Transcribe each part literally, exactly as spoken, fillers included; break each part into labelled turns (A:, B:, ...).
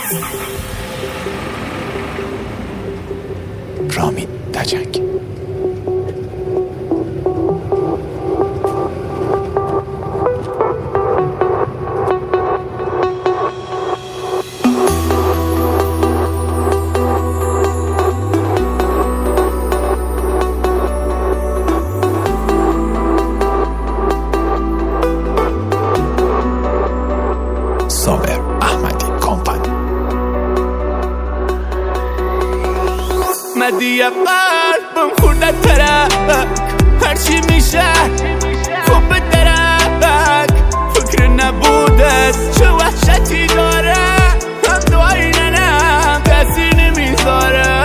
A: رامین دجنگ. صابر احمدی کمپانی.
B: مدی قلبم خورده ترک، هرچی میشه خوب به درک. فکر نبودت چه وحشتی داره، هم دعایی ننم کسی نمیذاره.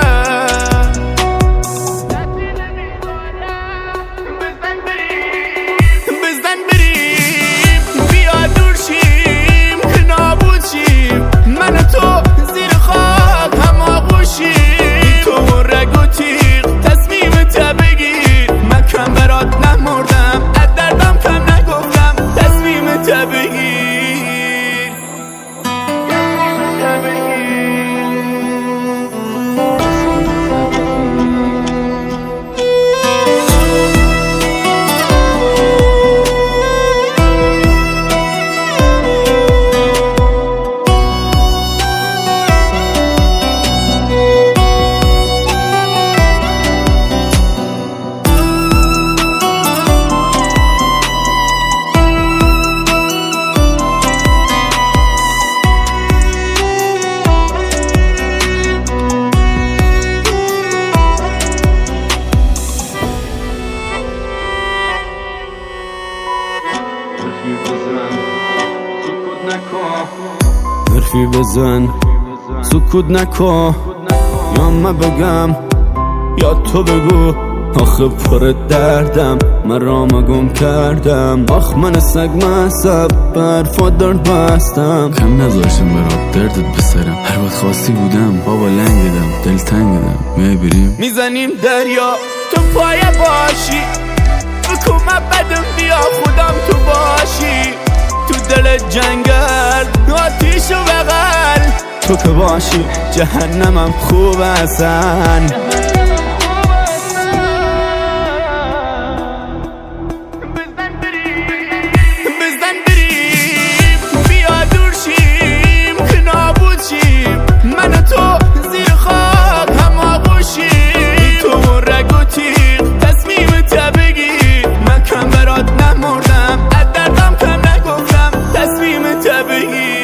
B: بزن بریم بیا دور شیم که نابود شیم، من و تو زیر خاک هم آغوشیم. تو رگ و تیغ تصمیم تا بگیر، من کم برات نمردم از دردم کم نگفتم، تصمیم تا بگیر.
C: حرفی بزن سکوت نکن، یا من بگم یا تو بگو. آخه پر دردم من رامو گم کردم، آخ من سگ مصب برفا درد بستم. کم نذاشتم برات دردت بسرم، هر وقت خواستی بودم بابا لنگدم دل تنگدم. میای بریم
B: میزنیم دریا تو پای باشی، بکن من بدم بیا خودم تو باشی. تو دل جنگل آتیش و بغل،
C: تو که باشی جهنمم خوب هستن.
B: بزن بریم بیا دور شیم که نابود شیم، من و تو زیر خاک هم آغوشیم. تو رگ و تیغ تصمیم تا بگیر، من کم برات نمردم از دردم کم نگفتم، تصمیم تا بگیر.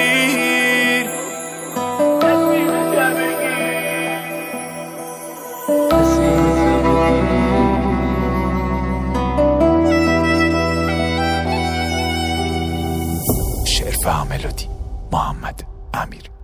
A: شعر و ملودی محمد امیر.